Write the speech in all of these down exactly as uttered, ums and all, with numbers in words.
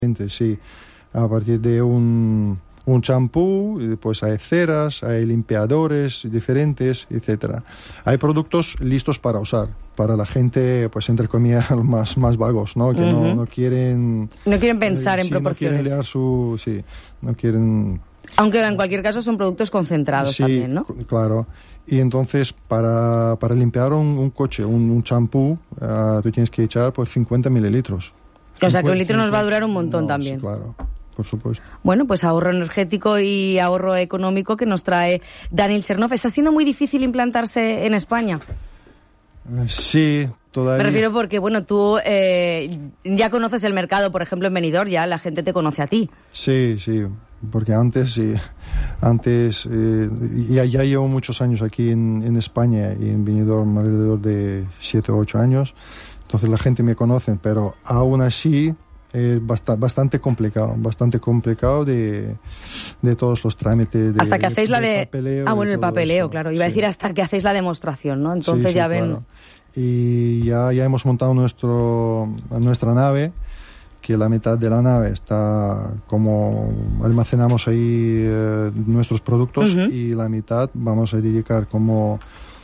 Sí, a partir de un un champú, pues hay ceras, hay limpiadores diferentes, etcétera. Hay productos listos para usar, para la gente, pues entre comillas, más, más vagos, ¿no? Que uh-huh. no, no quieren... No quieren pensar eh, en sí, proporciones. No quieren leer su... Sí, no quieren... Aunque en cualquier caso son productos concentrados sí, también, ¿no? Claro. Y entonces, para, para limpiar un, un coche, un, un champú, uh, tú tienes que echar pues cincuenta mililitros. O sea, que un litro nos va a durar un montón no, también. Sí, claro. Por supuesto. Bueno, pues ahorro energético y ahorro económico que nos trae Daniil Chernov. ¿Está siendo muy difícil implantarse en España? Uh, sí, todavía. Me refiero porque, bueno, tú eh, ya conoces el mercado, por ejemplo, en Benidorm, ya la gente te conoce a ti. Sí, sí, porque antes, sí, antes, eh, ya, ya llevo muchos años aquí en, en España y en Benidorm alrededor de siete o ocho años, entonces la gente me conoce, pero aún así... Es bastante, bastante complicado, bastante complicado de, de todos los trámites. De, hasta que hacéis de, la de... de papeleo, ah, bueno, el papeleo, eso. claro. Iba sí. a decir hasta que hacéis la demostración, ¿no? Entonces sí, sí, ya ven... Claro. Y ya, ya hemos montado nuestro, nuestra nave, que la mitad de la nave está como... Almacenamos ahí eh, nuestros productos uh-huh. y la mitad vamos a dedicar como,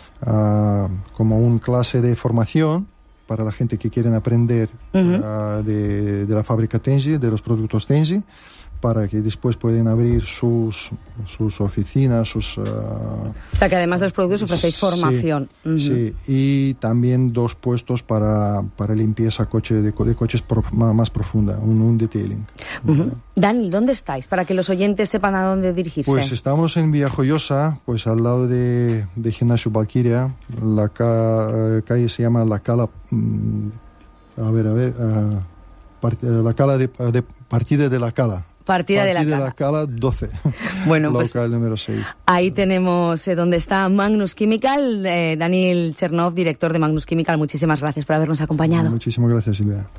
uh, como un clase de formación para la gente que quieren aprender uh-huh. uh, de, de la fábrica Tenzi, de los productos Tenzi, para que después pueden abrir sus, sus oficinas, sus... Uh, o sea, que además de los productos ofrecéis sí, formación. Uh-huh. Sí, y también dos puestos para, para limpieza coche, de, de coches pro, más profunda, un, un detailing. Uh-huh. Dani, ¿dónde estáis? Para que los oyentes sepan a dónde dirigirse. Pues estamos en Villajoyosa, pues al lado de, de Gimnasio Valkyria. La ca, calle se llama La Cala... Mm, a ver, a ver... Uh, part, la Cala de, de... Partida de la Cala. Partida, Partida de la Cala. de la Cala doce. Bueno, local pues número seis. Ahí tenemos eh, donde está Magnus Chemical. Eh, Daniil Chernov, director de Magnus Chemical. Muchísimas gracias por habernos acompañado. Bueno, muchísimas gracias, Silvia.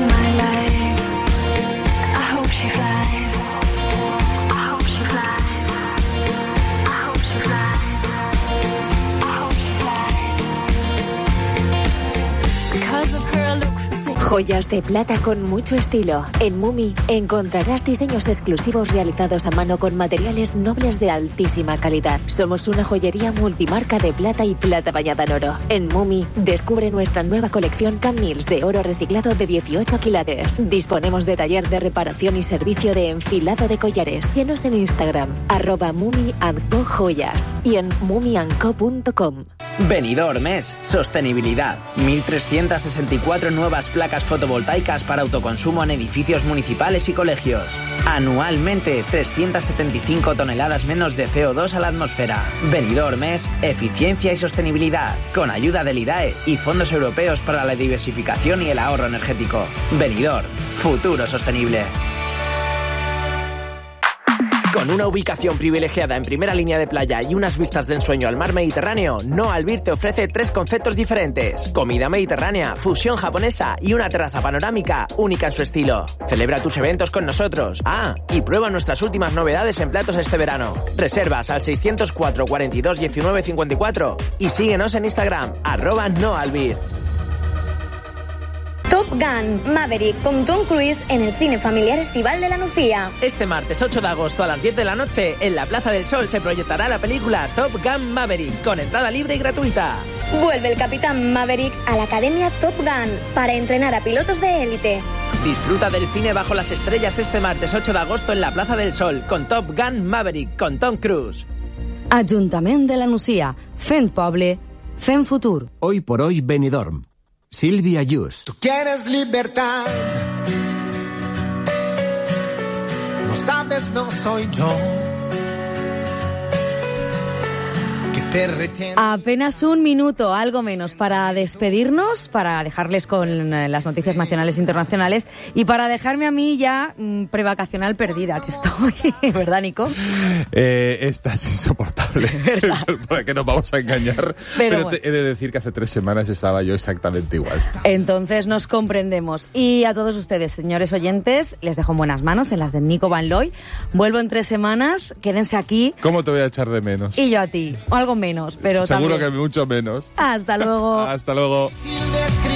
Joyas de plata con mucho estilo. En Mumi encontrarás diseños exclusivos realizados a mano con materiales nobles de altísima calidad. Somos una joyería multimarca de plata y plata bañada en oro. En Mumi descubre nuestra nueva colección Camils de oro reciclado de dieciocho quilates. Disponemos de taller de reparación y servicio de enfilado de collares. Síguenos en Instagram, arroba Mumi and Co Joyas y en mumi and co punto com. Benidorm es sostenibilidad. mil trescientas sesenta y cuatro nuevas placas fotovoltaicas para autoconsumo en edificios municipales y colegios. Anualmente, trescientas setenta y cinco toneladas menos de C O dos a la atmósfera. Benidorm es eficiencia y sostenibilidad, con ayuda del I D A E y fondos europeos para la diversificación y el ahorro energético. Benidorm, futuro sostenible. Con una ubicación privilegiada en primera línea de playa y unas vistas de ensueño al mar Mediterráneo, No Albir te ofrece tres conceptos diferentes: comida mediterránea, fusión japonesa y una terraza panorámica única en su estilo. Celebra tus eventos con nosotros. Ah, y prueba nuestras últimas novedades en platos este verano. Reservas al seiscientos cuatro, cuarenta y dos, diecinueve, cincuenta y cuatro y síguenos en Instagram, arroba No Albir. Top Gun Maverick con Tom Cruise en el cine familiar estival de La Nucía. Este martes ocho de agosto a las diez de la noche en la Plaza del Sol se proyectará la película Top Gun Maverick con entrada libre y gratuita. Vuelve el Capitán Maverick a la Academia Top Gun para entrenar a pilotos de élite. Disfruta del cine bajo las estrellas este martes ocho de agosto en la Plaza del Sol con Top Gun Maverick con Tom Cruise. Ajuntament de La Nucía, fent poble, fent futur. Hoy por hoy Benidorm. Silvia Yus. Tú quieres libertad. No sabes, no soy yo. Apenas un minuto, algo menos, para despedirnos, para dejarles con las noticias nacionales e internacionales y para dejarme a mí ya mmm, prevacacional perdida que estoy, ¿verdad, Nico? Eh, estás insoportable, ¿para qué nos vamos a engañar? Pero, Pero bueno. te he de decir que hace tres semanas estaba yo exactamente igual. Entonces nos comprendemos. Y a todos ustedes, señores oyentes, les dejo en buenas manos, en las de Nico Van Looy. Vuelvo en tres semanas, quédense aquí. ¿Cómo te voy a echar de menos? Y yo a ti, o algo menos, pero seguro también. que mucho menos. Hasta luego. Hasta luego.